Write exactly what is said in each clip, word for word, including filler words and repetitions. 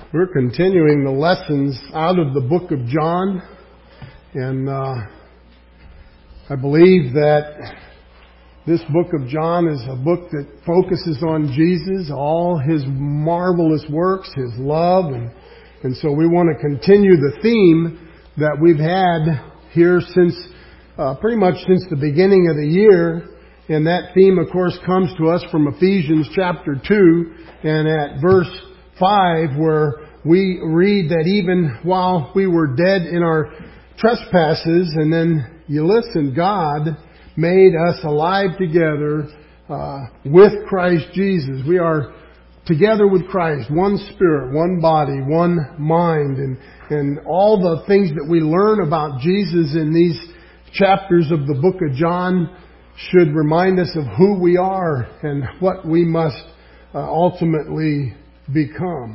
We're continuing the lessons out of the book of John, and uh, I believe that this book of John is a book that focuses on Jesus, all His marvelous works, His love, and, and so we want to continue the theme that we've had here since, uh, pretty much since the beginning of the year, and that theme, of course, comes to us from Ephesians chapter two, and at verse five, where we read that even while we were dead in our trespasses, and then you listen, God made us alive together uh, with Christ Jesus. We are together with Christ, one spirit, one body, one mind, and, and all the things that we learn about Jesus in these chapters of the book of John should remind us of who we are and what we must uh, ultimately become.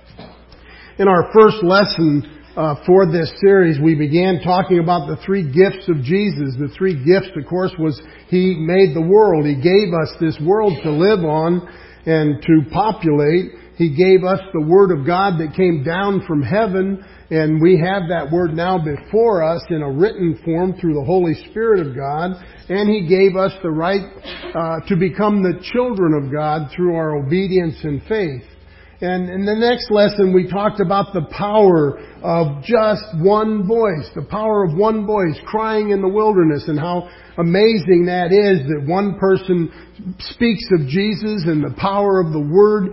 In our first lesson uh, for this series, we began talking about the three gifts of Jesus. The three gifts, of course, was He made the world. He gave us this world to live on and to populate. He gave us the Word of God that came down from heaven, and we have that Word now before us in a written form through the Holy Spirit of God. And He gave us the right uh, to become the children of God through our obedience and faith. And in the next lesson, we talked about the power of just one voice, the power of one voice crying in the wilderness, and how amazing that is that one person speaks of Jesus and the power of the Word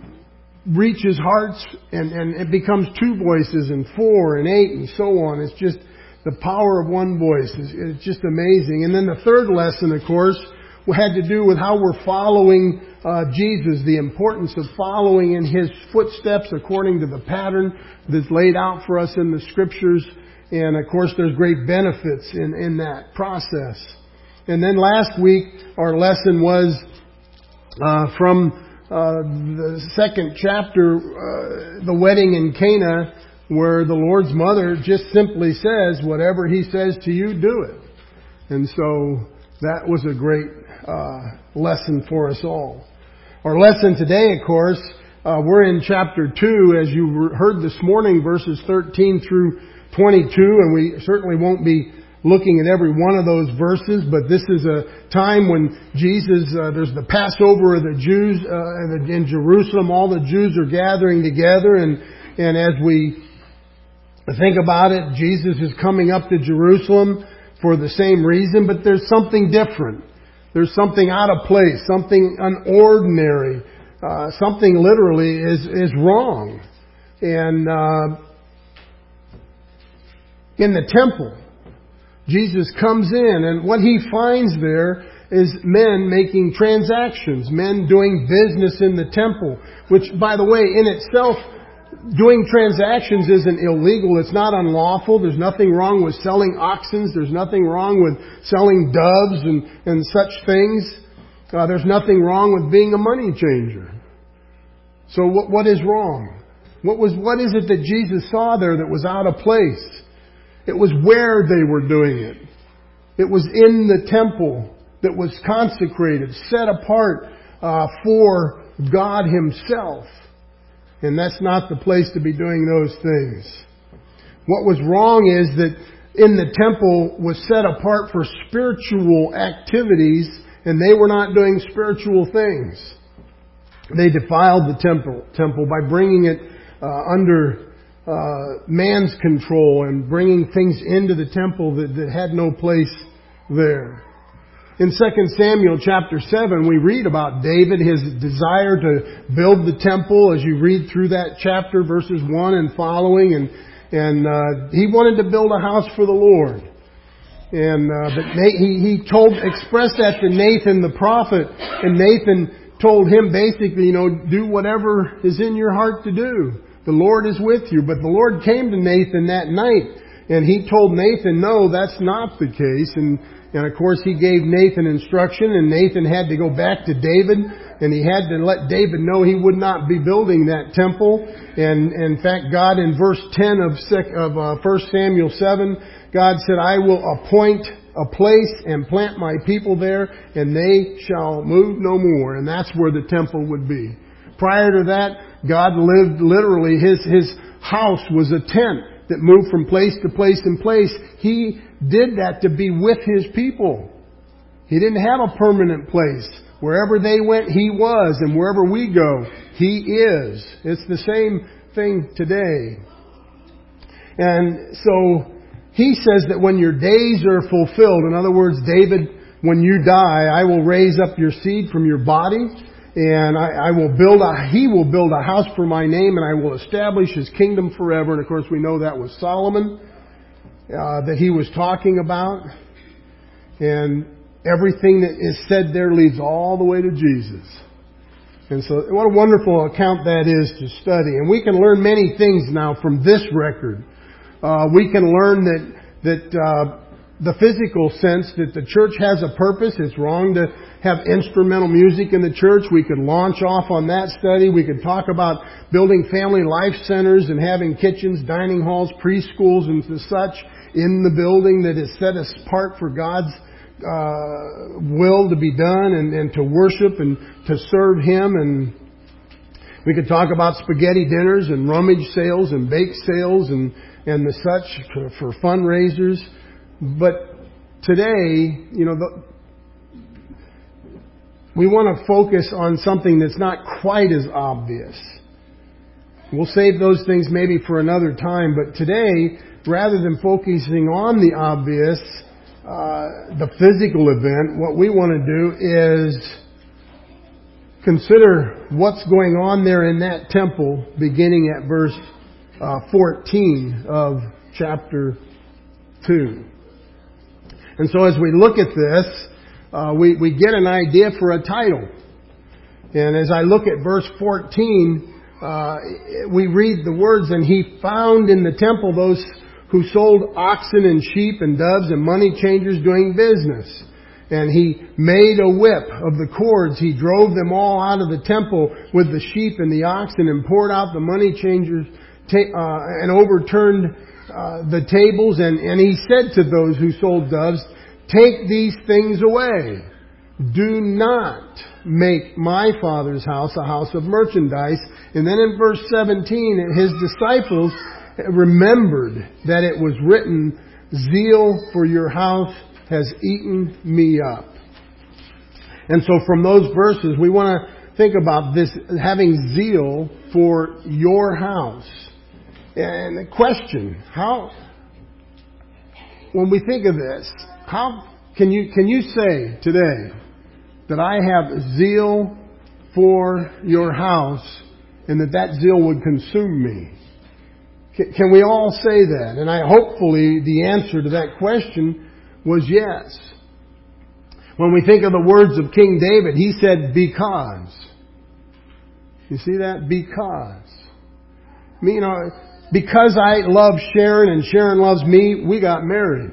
reaches hearts, and, and it becomes two voices and four and eight and so on. It's just the power of one voice. It's, it's just amazing. And then the third lesson, of course, had to do with how we're following uh, Jesus, the importance of following in His footsteps according to the pattern that's laid out for us in the Scriptures. And of course, there's great benefits in, in that process. And then last week, our lesson was uh, from uh, the second chapter, uh, the wedding in Cana, where the Lord's mother just simply says, whatever He says to you, do it. And so that was a great uh, lesson for us all. Our lesson today, of course, uh, we're in chapter two, as you heard this morning, verses thirteen through twenty-two, and we certainly won't be looking at every one of those verses, but this is a time when Jesus, uh, there's the Passover of the Jews uh, in Jerusalem. All the Jews are gathering together, and, and as we think about it, Jesus is coming up to Jerusalem for the same reason, but there's something different. There's something out of place, something unordinary, uh, something literally is, is wrong. And uh, in the temple, Jesus comes in, and what He finds there is men making transactions, men doing business in the temple, which, by the way, in itself, doing transactions isn't illegal. It's not unlawful. There's nothing wrong with selling oxen. There's nothing wrong with selling doves and, and such things. Uh, there's nothing wrong with being a money changer. So what, what is wrong? What was, what is it that Jesus saw there that was out of place? It was where they were doing it. It was in the temple that was consecrated, set apart uh, for God Himself. And that's not the place to be doing those things. What was wrong is that in the temple was set apart for spiritual activities, and they were not doing spiritual things. They defiled the temple, temple by bringing it uh, under uh, man's control and bringing things into the temple that, that had no place there. In Second Samuel chapter seven, we read about David, his desire to build the temple as you read through that chapter, verses one and following. And, and uh, he wanted to build a house for the Lord. And uh, but he, he told, expressed that to Nathan the prophet. And Nathan told him basically, you know, do whatever is in your heart to do. The Lord is with you. But the Lord came to Nathan that night. And He told Nathan, no, that's not the case. And And of course, He gave Nathan instruction, and Nathan had to go back to David, and he had to let David know he would not be building that temple. And, and in fact, God in verse ten of, of uh, First Samuel seven, God said, I will appoint a place and plant my people there, and they shall move no more. And that's where the temple would be. Prior to that, God lived literally, His, His house was a tent that moved from place to place and place. He did that to be with His people. He didn't have a permanent place. Wherever they went, He was. And wherever we go, He is. It's the same thing today. And so, He says that when your days are fulfilled, in other words, David, when you die, I will raise up your seed from your body, and I, I will build a, He will build a house for my name, and I will establish His kingdom forever. And of course, we know that was Solomon, uh, that he was talking about. And everything that is said there leads all the way to Jesus. And so, what a wonderful account that is to study. And we can learn many things now from this record. Uh, we can learn that that uh, the physical sense that the church has a purpose. It's wrong to have instrumental music in the church. We could launch off on that study. We could talk about building family life centers and having kitchens, dining halls, preschools, and such in the building that is set apart for God's uh, will to be done and, and to worship and to serve Him. And we could talk about spaghetti dinners and rummage sales and bake sales and and the such for, for fundraisers. But today, you know, the, we want to focus on something that's not quite as obvious. We'll save those things maybe for another time. But today, rather than focusing on the obvious, uh, the physical event, what we want to do is consider what's going on there in that temple, beginning at verse Uh, fourteen of chapter two. And so as we look at this, uh, we, we get an idea for a title. And as I look at verse fourteen, uh, we read the words, "And he found in the temple those who sold oxen and sheep and doves and money changers doing business. And he made a whip of the cords. He drove them all out of the temple with the sheep and the oxen and poured out the money changers Ta- uh, and overturned uh, the tables, and, and he said to those who sold doves, 'Take these things away. Do not make my Father's house a house of merchandise.' And then in verse seventeen, His disciples remembered that it was written, 'Zeal for your house has eaten me up.'" And so from those verses, we want to think about this, having zeal for your house. And the question, how, when we think of this, how can you, can you say today that I have zeal for your house and that that zeal would consume me? Can, can we all say that? And I hopefully the answer to that question was yes. When we think of the words of King David, he said, "Because." You see that? Because. I mean, you know, because I love Sharon and Sharon loves me, we got married.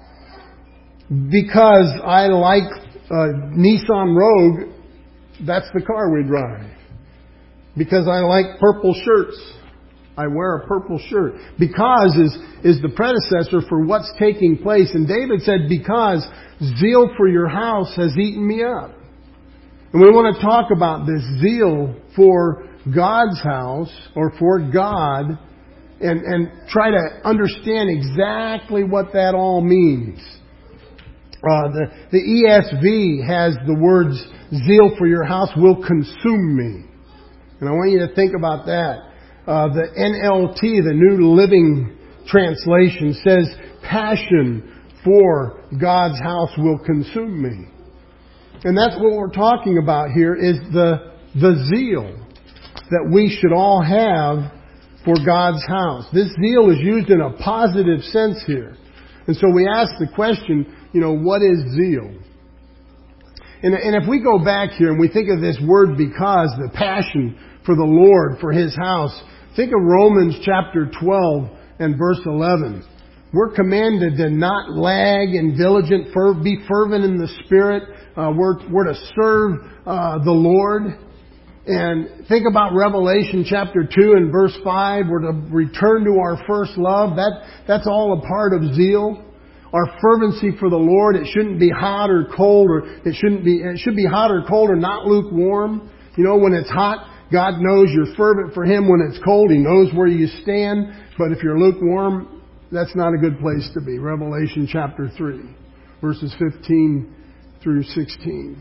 Because I like uh, Nissan Rogue, that's the car we drive. Because I like purple shirts, I wear a purple shirt. Because is, is the predecessor for what's taking place. And David said, "Because zeal for your house has eaten me up." And we want to talk about this zeal for God's house or for God and, and try to understand exactly what that all means. Uh, the, the E S V has the words, "Zeal for your house will consume me." And I want you to think about that. Uh, the N L T, the New Living Translation, says, "Passion for God's house will consume me." And that's what we're talking about here, is the, the zeal that we should all have for God's house. This zeal is used in a positive sense here. And so we ask the question, you know, what is zeal? And, and if we go back here and we think of this word "because," the passion for the Lord, for His house, think of Romans chapter twelve and verse eleven. We're commanded to not lag in diligent, fer- be fervent in the Spirit. Uh, we're, we're to serve uh, the Lord. And think about Revelation chapter two and verse five. We're to return to our first love. That, that's all a part of zeal. Our fervency for the Lord, it shouldn't be hot or cold, or it shouldn't be, it should be hot or cold or not lukewarm. You know, when it's hot, God knows you're fervent for Him when it's cold. He knows where you stand. But if you're lukewarm, that's not a good place to be. Revelation chapter three, verses fifteen through sixteen.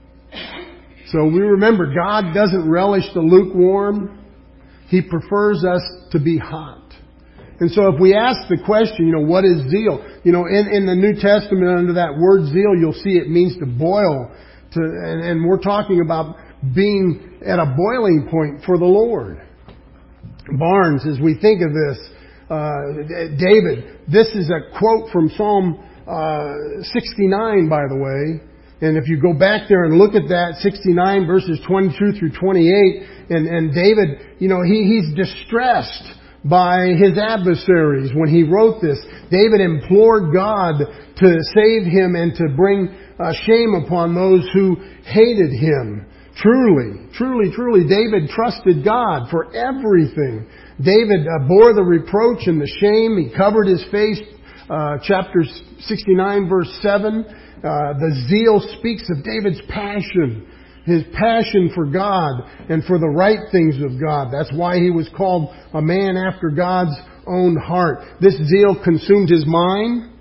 So we remember, God doesn't relish the lukewarm. He prefers us to be hot. And so if we ask the question, you know, what is zeal? You know, in, in the New Testament, under that word zeal, you'll see it means to boil. To, and, and we're talking about being at a boiling point for the Lord. Barnes, as we think of this, uh, David, this is a quote from Psalm uh, sixty-nine, by the way. And if you go back there and look at that, sixty-nine verses twenty-two through twenty-eight, and, and David, you know, he, he's distressed by his adversaries. When he wrote this, David implored God to save him and to bring uh, shame upon those who hated him. Truly, truly, truly, David trusted God for everything. David uh, bore the reproach and the shame. He covered his face. Uh, chapter sixty-nine, verse seven. Uh, the zeal speaks of David's passion. His passion for God and for the right things of God. That's why he was called a man after God's own heart. This zeal consumed his mind.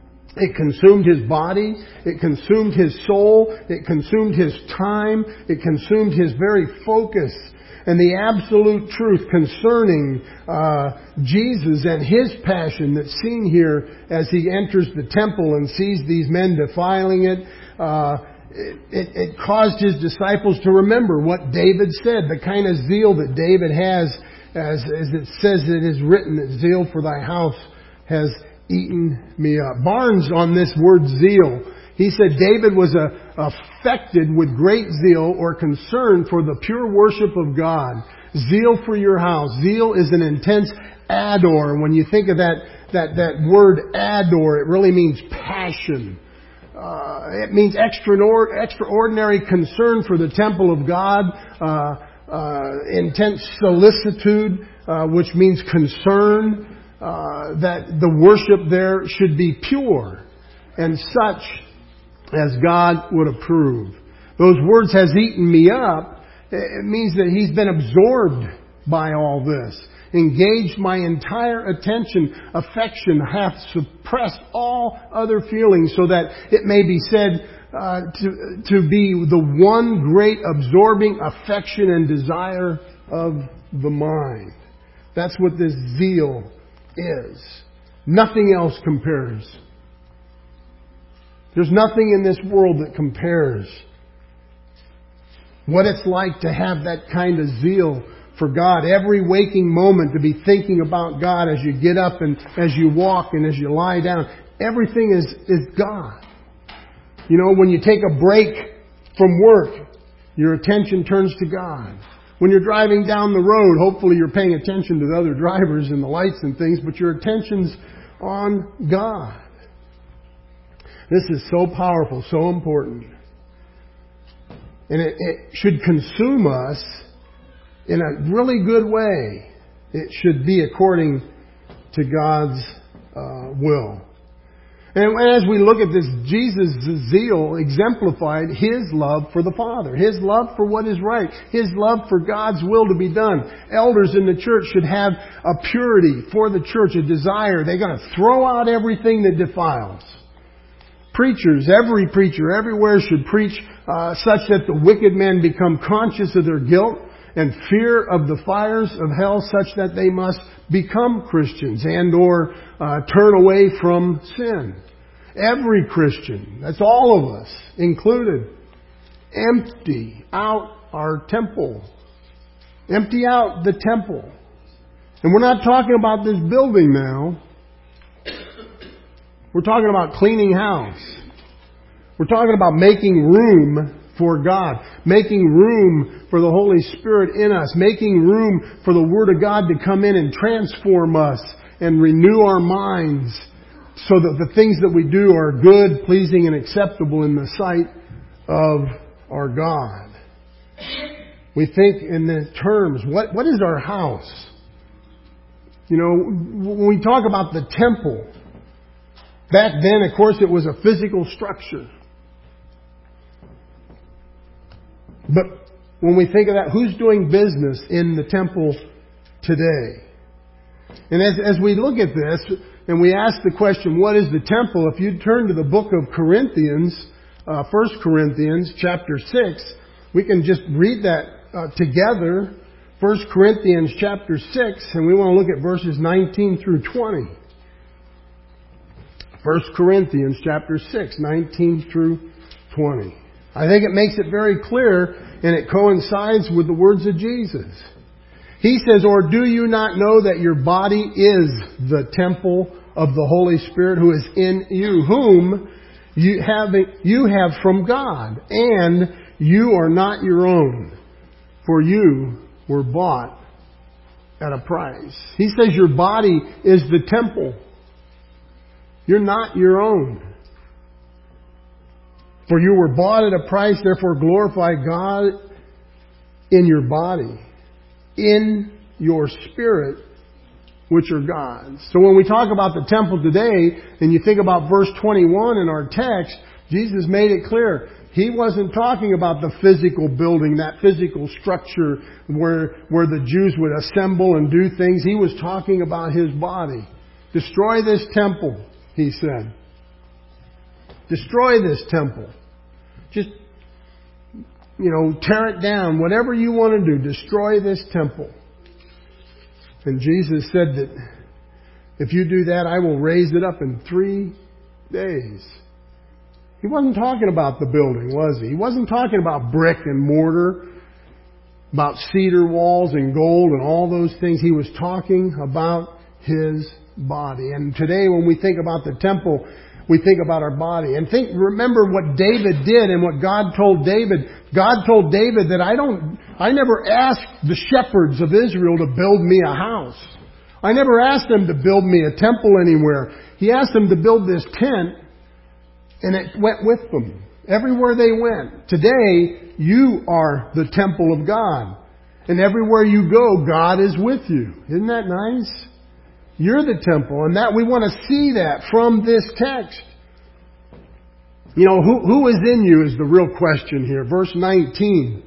It consumed his body. It consumed his soul. It consumed his time. It consumed his very focus. And the absolute truth concerning uh, Jesus and His passion that's seen here as He enters the temple and sees these men defiling it, uh, It, it, it caused His disciples to remember what David said, the kind of zeal that David has, as, as it says it is written, that zeal for thy house has eaten me up. Barnes, on this word zeal, he said David was a, affected with great zeal or concern for the pure worship of God. Zeal for your house. Zeal is an intense ador. When you think of that, that, that word ador, it really means passion. Uh, it means extraordinary concern for the temple of God, uh, uh, intense solicitude, uh, which means concern, uh, that the worship there should be pure and such as God would approve. Those words, has eaten me up, it means that he's been absorbed by all this. Engaged my entire attention, affection hath suppressed all other feelings, so that it may be said uh, to, to be the one great absorbing affection and desire of the mind. That's what this zeal is. Nothing else compares. There's nothing in this world that compares. What it's like to have that kind of zeal for God, every waking moment to be thinking about God as you get up and as you walk and as you lie down. Everything is, is God. You know, when you take a break from work, your attention turns to God. When you're driving down the road, hopefully you're paying attention to the other drivers and the lights and things, but your attention's on God. This is so powerful, so important. And it, it should consume us in a really good way. It should be according to God's uh, will. And as we look at this, Jesus' zeal exemplified His love for the Father. His love for what is right. His love for God's will to be done. Elders in the church should have a purity for the church, a desire. They're going to throw out everything that defiles. Preachers, every preacher, everywhere should preach uh, such that the wicked men become conscious of their guilt and fear of the fires of hell, such that they must become Christians and or uh, turn away from sin. Every Christian, that's all of us included, empty out our temple. Empty out the temple. And we're not talking about this building now. We're talking about cleaning house. We're talking about making room for God. Making room for the Holy Spirit in us. Making room for the Word of God to come in and transform us and renew our minds so that the things that we do are good, pleasing, and acceptable in the sight of our God. We think in the terms, what, what is our house? You know, when we talk about the temple, back then, of course, it was a physical structure. But when we think of that, who's doing business in the temple today? And as, as we look at this, and we ask the question, what is the temple? If you turn to the book of Corinthians, uh, First Corinthians chapter six, we can just read that uh, together. First Corinthians chapter six, and we want to look at verses nineteen through twenty. First Corinthians chapter six, nineteen through twenty. I think it makes it very clear, and it coincides with the words of Jesus. He says, or do you not know that your body is the temple of the Holy Spirit who is in you, whom you have, you have from God, and you are not your own, for you were bought at a price. He says your body is the temple. You're not your own. For you were bought at a price, therefore glorify God in your body, in your spirit, which are God's. So when we talk about the temple today, and you think about verse twenty-one in our text, Jesus made it clear. He wasn't talking about the physical building, that physical structure where, where the Jews would assemble and do things. He was talking about His body. Destroy this temple, He said. Destroy this temple. Just, you know, tear it down. Whatever you want to do, destroy this temple. And Jesus said that if you do that, I will raise it up in three days. He wasn't talking about the building, was he? He wasn't talking about brick and mortar, about cedar walls and gold and all those things. He was talking about His body. And today when we think about the temple, we think about our body. And think, remember what David did and what God told David. God told David that I don't, I never asked the shepherds of Israel to build me a house. I never asked them to build me a temple anywhere. He asked them to build this tent, and it went with them everywhere they went. Today, you are the temple of God. And everywhere you go, God is with you. Isn't that nice? You're the temple. And that we want to see that from this text. You know, who, who is in you is the real question here. Verse nineteen.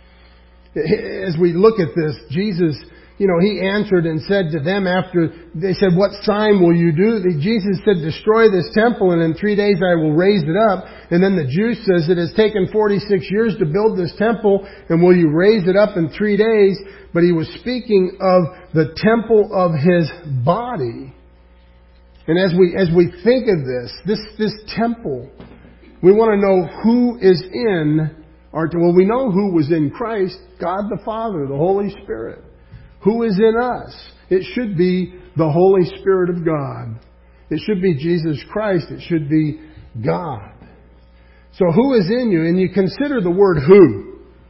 As we look at this, Jesus, you know, He answered and said to them after they said, what sign will you do? Jesus said, destroy this temple and in three days I will raise it up. And then the Jew says, it has taken forty-six years to build this temple, and will you raise it up in three days? But He was speaking of the temple of His body. And as we, as we think of this, this, this temple, we want to know who is in our temple. Well, we know who was in Christ, God the Father, the Holy Spirit. Who is in us? It should be the Holy Spirit of God. It should be Jesus Christ. It should be God. So who is in you? And you consider the word who.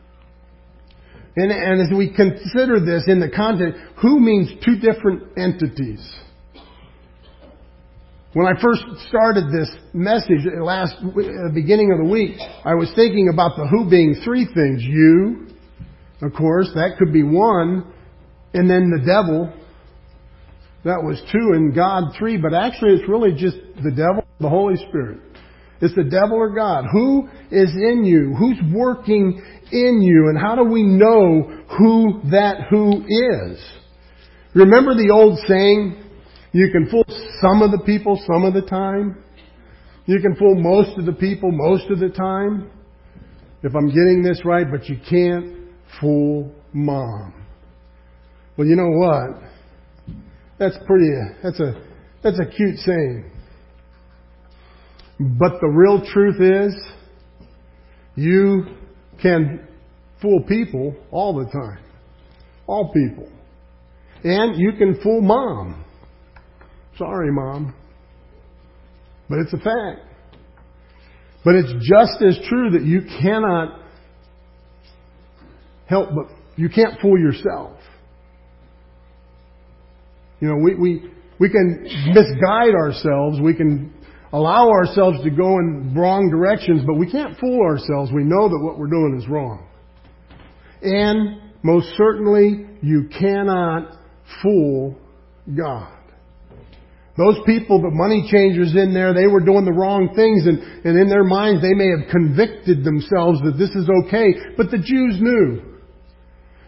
And, and as we consider this in the context, who means two different entities. When I first started this message last at the beginning of the week, I was thinking about the who being three things. You, of course, that could be one. And then the devil, that was two, and God three. But actually it's really just the devil, the Holy Spirit. It's the devil or God. Who is in you? Who's working in you? And how do we know who that who is? Remember the old saying, you can fool some of the people some of the time. You can fool most of the people most of the time. If I'm getting this right, but you can't fool Mom. Well, you know what? That's pretty, that's a, that's a cute saying. But the real truth is, you can fool people all the time. All people. And you can fool Mom. Sorry, Mom. But it's a fact. But it's just as true that you cannot help but, you can't fool yourself. You know, we, we, we can misguide ourselves. We can allow ourselves to go in wrong directions, but we can't fool ourselves. We know that what we're doing is wrong. And most certainly, you cannot fool God. Those people, the money changers in there, they were doing the wrong things, and, and in their minds they may have convicted themselves that this is okay. But the Jews knew.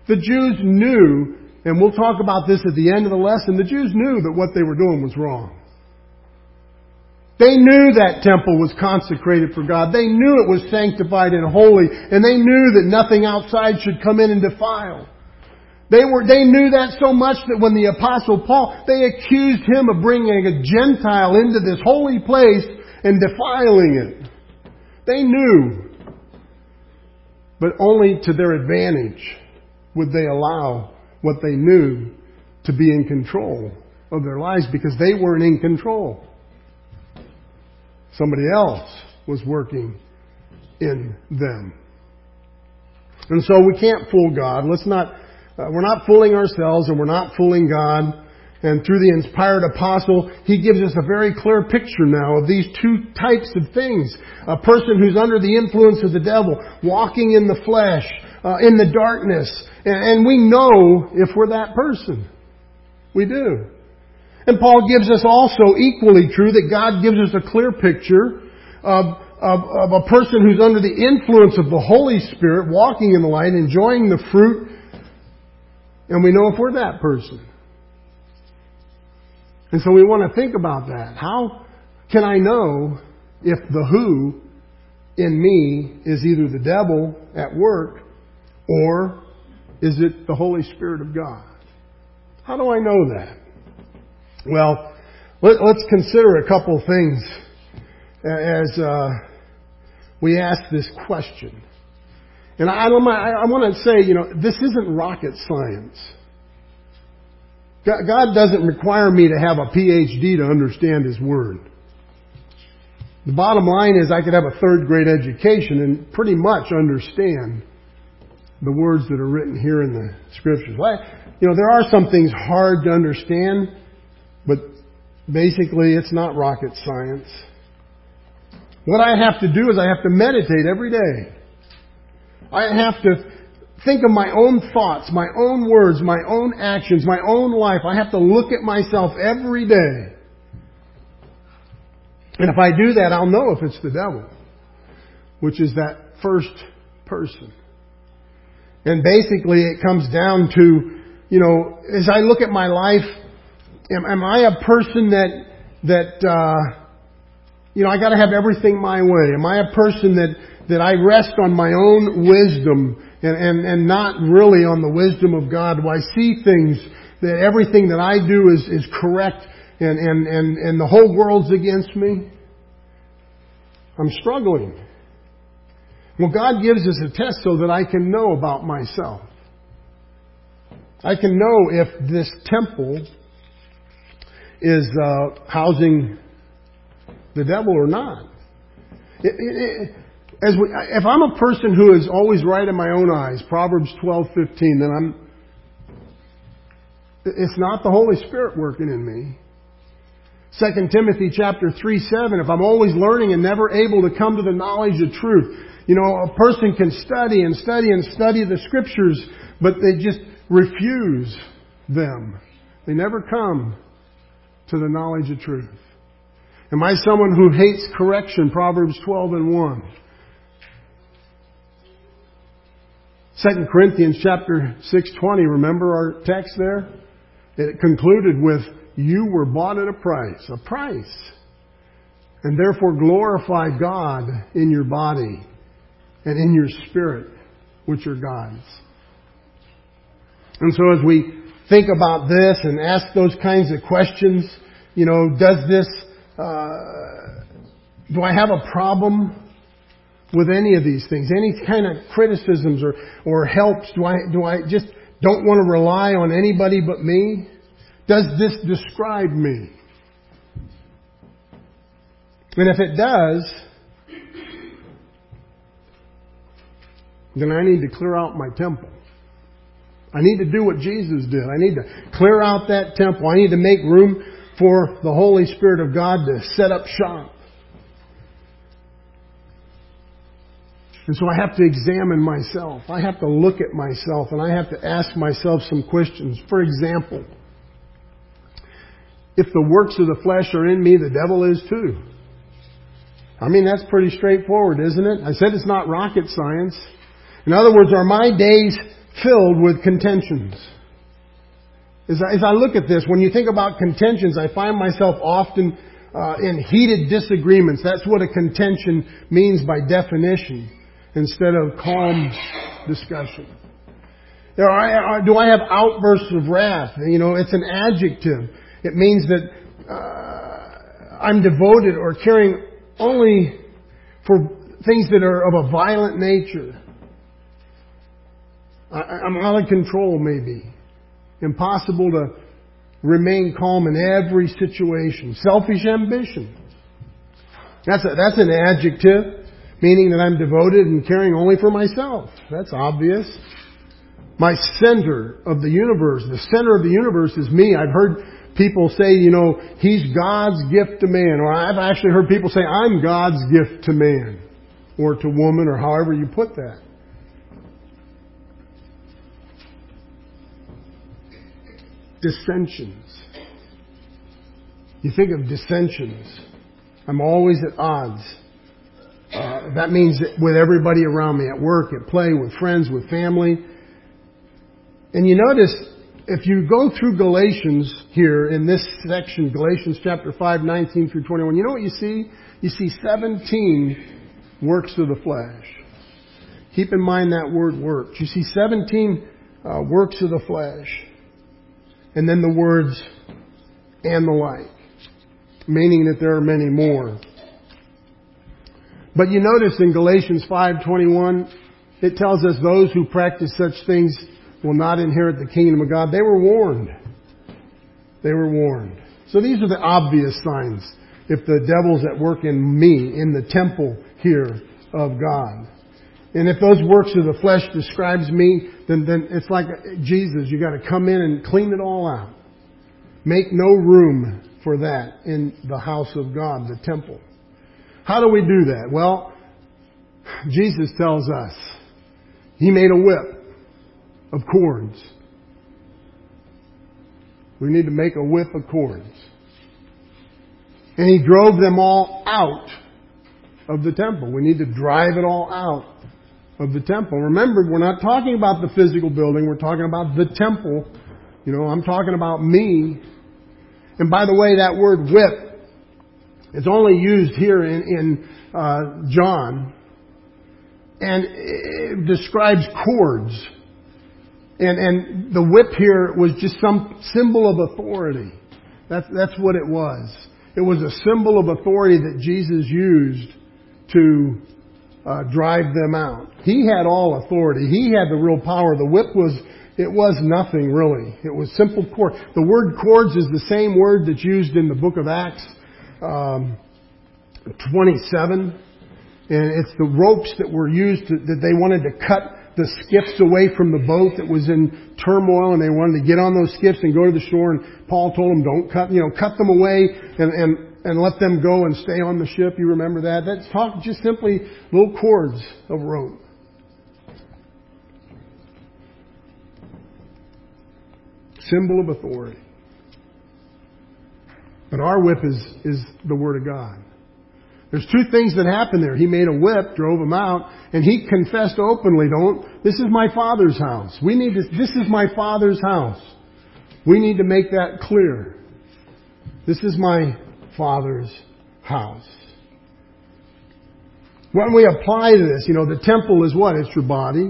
The Jews knew, and we'll talk about this at the end of the lesson, the Jews knew that what they were doing was wrong. They knew that temple was consecrated for God. They knew it was sanctified and holy. And they knew that nothing outside should come in and defile. They were, they knew that so much that when the Apostle Paul, they accused him of bringing a Gentile into this holy place and defiling it. They knew. But only to their advantage would they allow what they knew to be in control of their lives, because they weren't in control. Somebody else was working in them. And so we can't fool God. Let's not, uh, we're not fooling ourselves, and we're not fooling God. And through the inspired apostle, he gives us a very clear picture now of these two types of things. A person who's under the influence of the devil, walking in the flesh, uh, in the darkness. And, and we know if we're that person. We do. And Paul gives us also equally true that God gives us a clear picture of, of, of a person who's under the influence of the Holy Spirit, walking in the light, enjoying the fruit. And we know if we're that person. And so we want to think about that. How can I know if the who in me is either the devil at work, or is it the Holy Spirit of God? How do I know that? Well, let, let's consider a couple things as uh, we ask this question. And I, I, I want to say, you know, this isn't rocket science. God doesn't require me to have a P H D to understand His Word. The bottom line is I could have a third grade education and pretty much understand the words that are written here in the Scriptures. You know, there are some things hard to understand, but basically it's not rocket science. What I have to do is I have to meditate every day. I have to think of my own thoughts, my own words, my own actions, my own life. I have to look at myself every day. And if I do that, I'll know if it's the devil, which is that first person. And basically it comes down to, you know, as I look at my life, am, am I a person that, that, uh, you know, I gotta have everything my way? Am I a person that, that I rest on my own wisdom and, and, and not really on the wisdom of God? Do I see things that everything that I do is, is correct and, and, and, and the whole world's against me? I'm struggling. Well, God gives us a test so that I can know about myself. I can know if this temple is uh, housing the devil or not. It, it, it, as we, if I'm a person who is always right in my own eyes, Proverbs twelve fifteen, then I'm. It's not the Holy Spirit working in me. Second Timothy chapter three seven. If I'm always learning and never able to come to the knowledge of truth, you know, a person can study and study and study the Scriptures, but they just refuse them. They never come to the knowledge of truth. Am I someone who hates correction? Proverbs twelve and one. Second Corinthians chapter six twenty. Remember our text there? It concluded with, you were bought at a price. A price. And therefore glorify God in your body and in your spirit, which are God's. And so as we think about this and ask those kinds of questions, you know, does this, uh, do I have a problem with any of these things? Any kind of criticisms or, or helps? Do I, do I just don't want to rely on anybody but me? Does this describe me? And if it does, then I need to clear out my temple. I need to do what Jesus did. I need to clear out that temple. I need to make room for the Holy Spirit of God to set up shop. And so I have to examine myself. I have to look at myself and I have to ask myself some questions. For example, if the works of the flesh are in me, the devil is too. I mean, that's pretty straightforward, isn't it? I said it's not rocket science. In other words, are my days filled with contentions. As I, as I look at this, when you think about contentions, I find myself often uh, in heated disagreements. That's what a contention means by definition, instead of calm discussion. There are, do I have outbursts of wrath? You know, it's an adjective. It means that uh, I'm devoted or caring only for things that are of a violent nature. I, I'm out of control, maybe. Impossible to remain calm in every situation. Selfish ambition. That's a, that's an adjective, meaning that I'm devoted and caring only for myself. That's obvious. My center of the universe, the center of the universe is me. I've heard people say, you know, He's God's gift to man. Or I've actually heard people say, I'm God's gift to man. Or to woman, or however you put that. Dissensions. You think of dissensions. I'm always at odds. Uh, that means that with everybody around me, at work, at play, with friends, with family. And you notice, if you go through Galatians here in this section, Galatians chapter five, nineteen through twenty-one, you know what you see? You see seventeen works of the flesh. Keep in mind that word works. You see seventeen uh, works of the flesh. And then the words, and the like. Meaning that there are many more. But you notice in Galatians five twenty-one, it tells us those who practice such things will not inherit the kingdom of God. They were warned. They were warned. So these are the obvious signs. If the devil's at work in me, in the temple here of God. And if those works of the flesh describes me, then, then it's like Jesus. You got to come in and clean it all out. Make no room for that in the house of God, the temple. How do we do that? Well, Jesus tells us He made a whip of cords. We need to make a whip of cords. And He drove them all out of the temple. We need to drive it all out of the temple. Remember, we're not talking about the physical building. We're talking about the temple. You know, I'm talking about me. And by the way, that word whip is only used here in, in uh, John. And it describes cords. And, and the whip here was just some symbol of authority. That's, that's what it was. It was a symbol of authority that Jesus used to uh, drive them out. He had all authority. He had the real power. The whip was, it was nothing really. It was simple cord. The word cords is the same word that's used in the book of Acts um, twenty-seven. And it's the ropes that were used to, that they wanted to cut the skiffs away from the boat that was in turmoil, and they wanted to get on those skiffs and go to the shore. And Paul told them, don't cut, you know, cut them away and, and, and let them go and stay on the ship. You remember that? That's talk, just simply little cords of rope. Symbol of authority. But our whip is, is the Word of God. There's two things that happened there. He made a whip, drove them out, and he confessed openly, don't, this is my Father's house. We need to, this is my Father's house. We need to make that clear. This is my Father's house. When we apply this, you know, the temple is what? It's your body.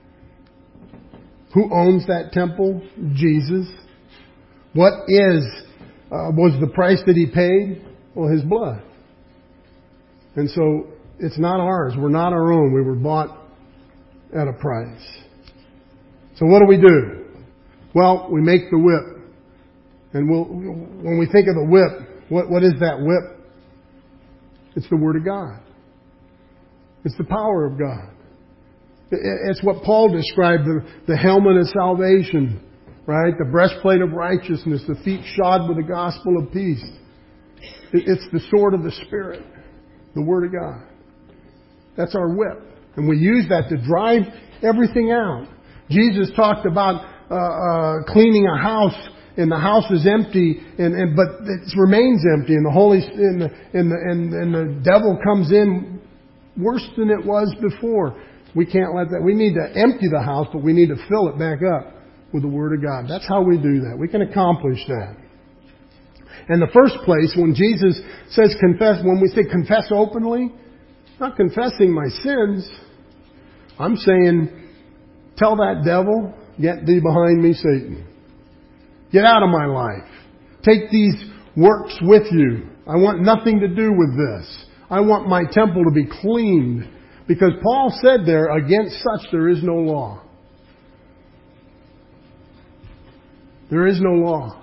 Who owns that temple? Jesus. What is, uh, was the price that He paid? Well, His blood. And so, it's not ours. We're not our own. We were bought at a price. So what do we do? Well, we make the whip. And we'll, when we think of the whip, what, what is that whip? It's the Word of God. It's the power of God. It's what Paul described, the, the helmet of salvation, right? The breastplate of righteousness, the feet shod with the gospel of peace. It's the sword of the Spirit. The Word of God. That's our whip. And we use that to drive everything out. Jesus talked about uh, uh, cleaning a house, and the house is empty, and, and but it remains empty, and the Holy and the, and the and, and the devil comes in worse than it was before. We can't let that. We need to empty the house, but we need to fill it back up with the Word of God. That's how we do that. We can accomplish that. In the first place, when Jesus says confess, when we say confess openly, not confessing my sins, I'm saying, tell that devil, get thee behind me, Satan. Get out of my life. Take these works with you. I want nothing to do with this. I want my temple to be cleaned. Because Paul said there, against such there is no law. There is no law.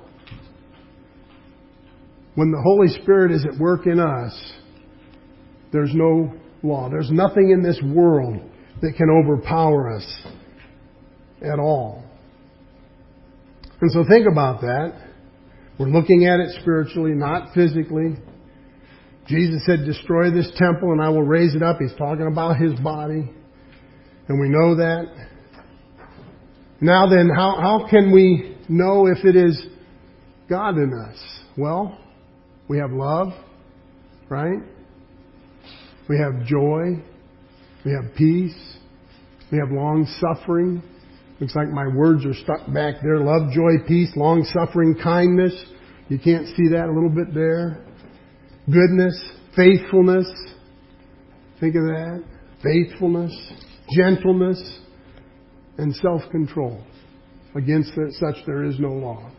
When the Holy Spirit is at work in us, there's no law. There's nothing in this world that can overpower us at all. And so think about that. We're looking at it spiritually, not physically. Jesus said, destroy this temple and I will raise it up. He's talking about His body. And we know that. Now then, how, how can we know if it is God in us? Well, we have love, right? We have joy. We have peace. We have long suffering. Looks like my words are stuck back there. Love, joy, peace, long suffering, kindness. You can't see that a little bit there. Goodness, faithfulness. Think of that. Faithfulness, gentleness, and self-control. Against such there is no law.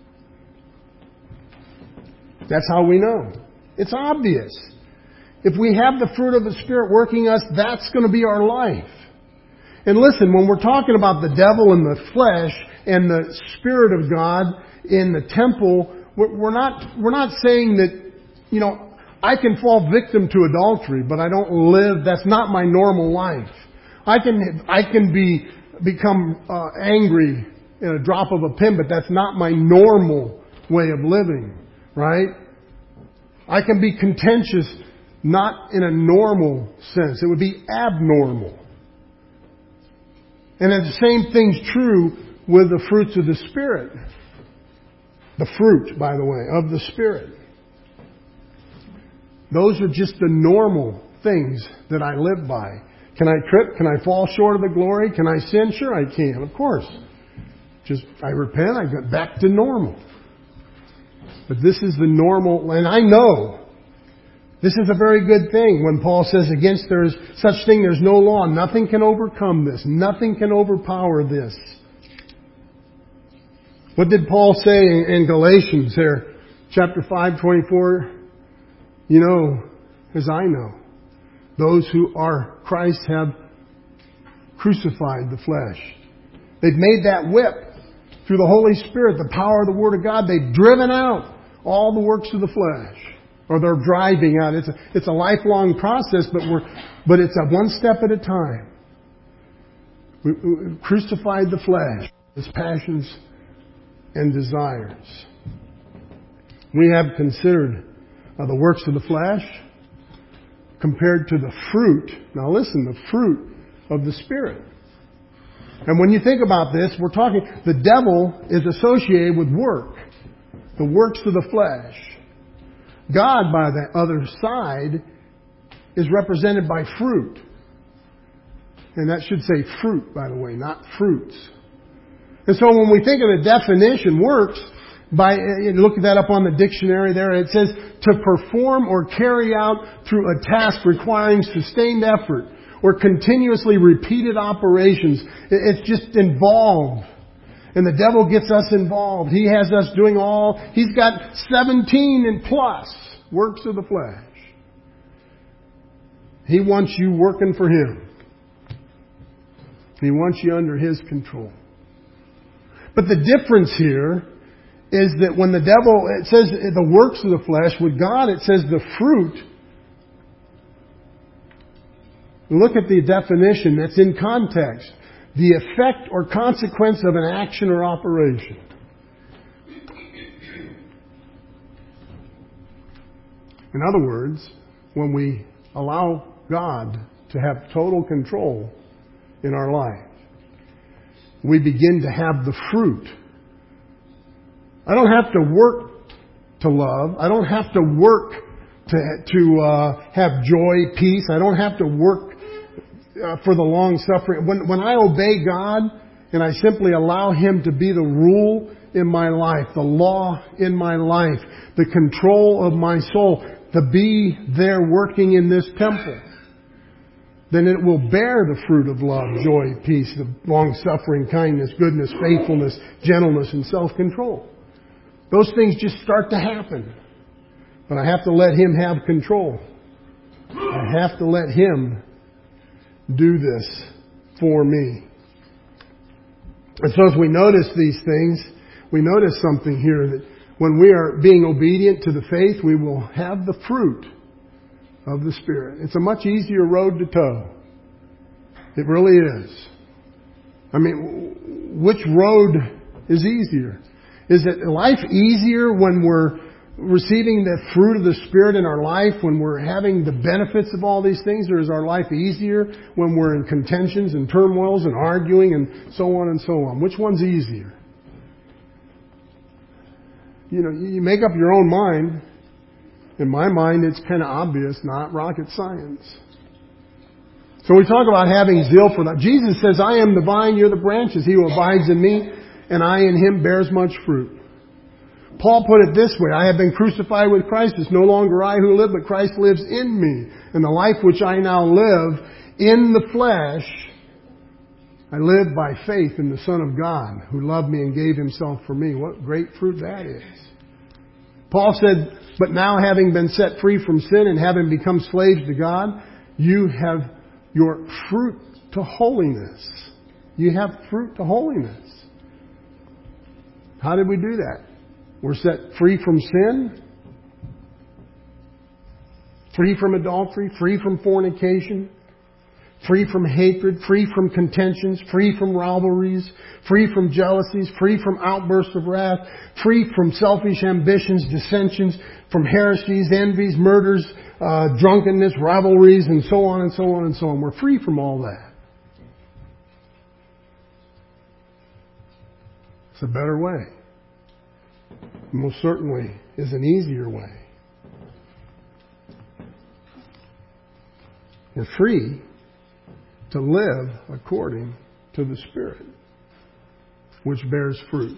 That's how we know. It's obvious. If we have the fruit of the Spirit working us, that's going to be our life. And listen, when we're talking about the devil and the flesh and the Spirit of God in the temple, we're not, we're not saying that, you know, I can fall victim to adultery, but I don't live, that's not my normal life. I can, I can be, become uh, angry in a drop of a pin, but that's not my normal way of living, right? I can be contentious, not in a normal sense. It would be abnormal. And the same thing's true with the fruits of the Spirit. The fruit, by the way, of the Spirit. Those are just the normal things that I live by. Can I trip? Can I fall short of the glory? Can I sin? Sure I can, of course. Just, I repent, I get back to normal. But this is the normal, and I know this is a very good thing when Paul says against there is such thing, there's no law. Nothing can overcome this. Nothing can overpower this. What did Paul say in, in Galatians there? Chapter five, twenty-four. You know, as I know, those who are Christ have crucified the flesh. They've made that whip through the Holy Spirit, the power of the Word of God. They've driven out all the works of the flesh. Or they're driving out. It's a, it's a lifelong process, but we're, but it's a one step at a time. We, we crucified the flesh, its passions and desires. We have considered uh, the works of the flesh compared to the fruit. Now listen, the fruit of the Spirit. And when you think about this, we're talking, the devil is associated with work. The works of the flesh. God, by the other side, is represented by fruit. And that should say fruit, by the way, not fruits. And so when we think of the definition, works, by look that up on the dictionary there, it says to perform or carry out through a task requiring sustained effort or continuously repeated operations. It's just involved. And the devil gets us involved. He has us doing all, he's got seventeen and plus works of the flesh. He wants you working for him. He wants you under his control. But the difference here is that when the devil, it says the works of the flesh, with God it says the fruit. Look at the definition that's in context. The effect or consequence of an action or operation. In other words, when we allow God to have total control in our life, we begin to have the fruit. I don't have to work to love. I don't have to work to, to uh, have joy, peace. I don't have to work uh, for the long suffering. When, when I obey God and I simply allow Him to be the rule in my life, the law in my life, the control of my soul, to be there working in this temple, then it will bear the fruit of love, joy, peace, the long-suffering, kindness, goodness, faithfulness, gentleness, and self-control. Those things just start to happen. But I have to let Him have control. I have to let Him do this for me. And so as we notice these things, we notice something here, that when we are being obedient to the faith, we will have the fruit of the Spirit. It's a much easier road to tow. It really is. I mean, which road is easier? Is it life easier when we're receiving the fruit of the Spirit in our life, when we're having the benefits of all these things? Or is our life easier when we're in contentions and turmoils and arguing and so on and so on? Which one's easier? You know, you make up your own mind. In my mind, it's kind of obvious, not rocket science. So we talk about having zeal for that. Jesus says, I am the vine, you're the branches. He who abides in me, and I in him, bears much fruit. Paul put it this way, I have been crucified with Christ. It's no longer I who live, but Christ lives in me. And the life which I now live in the flesh, I live by faith in the Son of God, who loved me and gave himself for me. What great fruit that is. Paul said, but now having been set free from sin and having become slaves to God, you have your fruit to holiness. You have fruit to holiness. How did we do that? We're set free from sin, free from adultery, free from fornication, free from hatred, free from contentions, free from rivalries, free from jealousies, free from outbursts of wrath, free from selfish ambitions, dissensions, from heresies, envies, murders, uh, drunkenness, rivalries, and so on and so on and so on. We're free from all that. It's a better way. Most certainly is an easier way. You're free to live according to the Spirit, which bears fruit.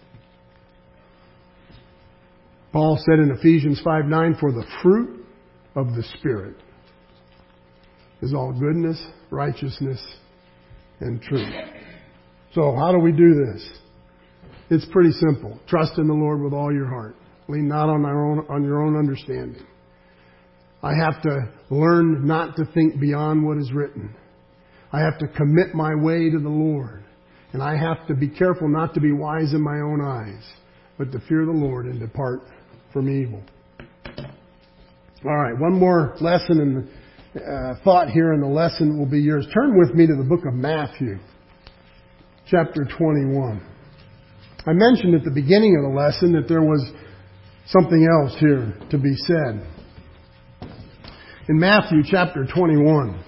Paul said in Ephesians five nine, for the fruit of the Spirit is all goodness, righteousness, and truth. So how do we do this? It's pretty simple. Trust in the Lord with all your heart. Lean not on our own, on your own understanding. I have to learn not to think beyond what is written. I have to commit my way to the Lord. And I have to be careful not to be wise in my own eyes, but to fear the Lord and depart from evil. All right, one more lesson and uh, thought here, and the lesson will be yours. Turn with me to the book of Matthew, chapter twenty-one. I mentioned at the beginning of the lesson that there was something else here to be said. In Matthew chapter twenty-one,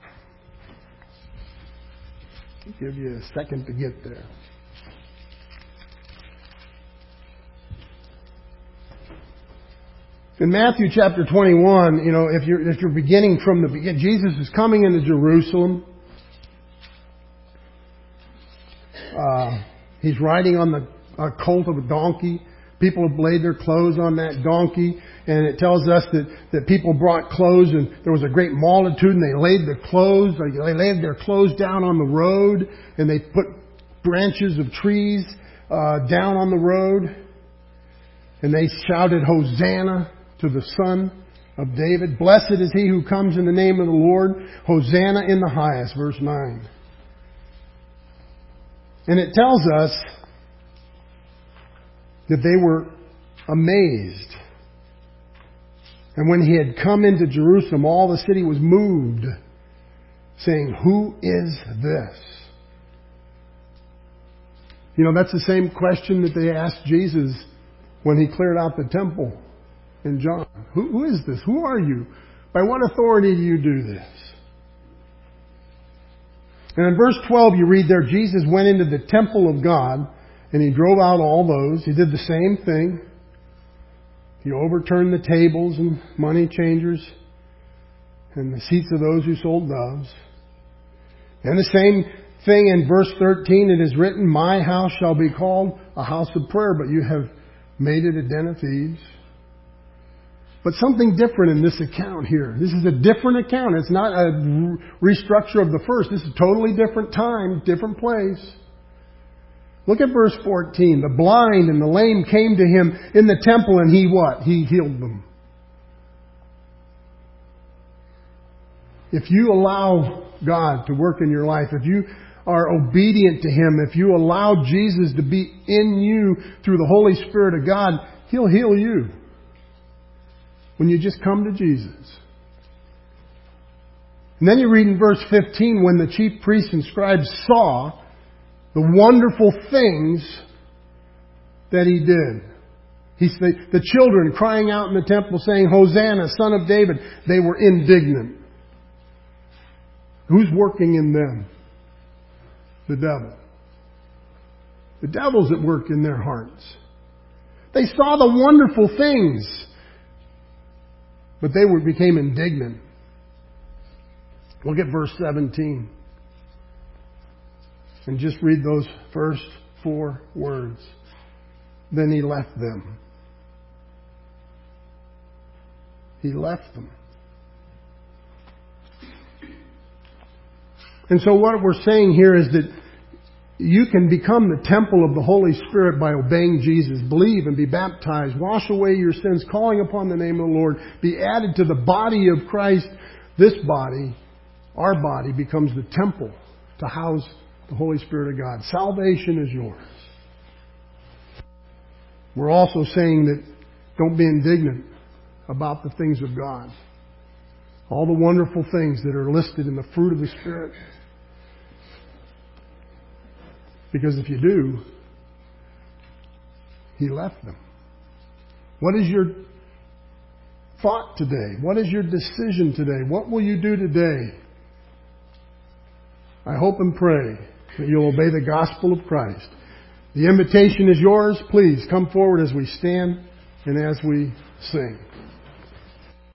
I'll give you a second to get there. In Matthew chapter twenty-one, you know, if you're if you're beginning from the beginning, Jesus is coming into Jerusalem. Uh, he's riding on the uh, colt of a donkey. People have laid their clothes on that donkey, and it tells us that, that people brought clothes, and there was a great multitude, and they laid their clothes, they laid their clothes down on the road, and they put branches of trees uh, down on the road, and they shouted, Hosanna to the Son of David. Blessed is he who comes in the name of the Lord. Hosanna in the highest, verse nine. And it tells us that they were amazed. And when he had come into Jerusalem, all the city was moved, saying, who is this? You know, that's the same question that they asked Jesus when he cleared out the temple in John. Who, who is this? Who are you? By what authority do you do this? And in verse twelve you read there, Jesus went into the temple of God and he drove out all those. He did the same thing. He overturned the tables and money changers and the seats of those who sold doves. And the same thing in verse thirteen, it is written, my house shall be called a house of prayer, but you have made it a den of thieves. But something different in this account here. This is a different account. It's not a restructure of the first. This is a totally different time, different place. Look at verse fourteen. The blind and the lame came to him in the temple, and he what? He healed them. If you allow God to work in your life, if you are obedient to Him, if you allow Jesus to be in you through the Holy Spirit of God, He'll heal you. When you just come to Jesus. And then you read in verse fifteen, when the chief priests and scribes saw the wonderful things that He did. He said, the children crying out in the temple saying, Hosanna, Son of David, they were indignant. Who's working in them? The devil. The devil's at work in their hearts. They saw the wonderful things, but they were, became indignant. Look at verse seventeen. And just read those first four words. Then He left them. He left them. And so what we're saying here is that you can become the temple of the Holy Spirit by obeying Jesus. Believe and be baptized. Wash away your sins, calling upon the name of the Lord. Be added to the body of Christ. This body, our body, becomes the temple to house the Holy Spirit of God. Salvation is yours. We're also saying that don't be indignant about the things of God. All the wonderful things that are listed in the fruit of the Spirit. Because if you do, He left them. What is your thought today? What is your decision today? What will you do today? I hope and pray that you'll obey the gospel of Christ. The invitation is yours. Please come forward as we stand and as we sing.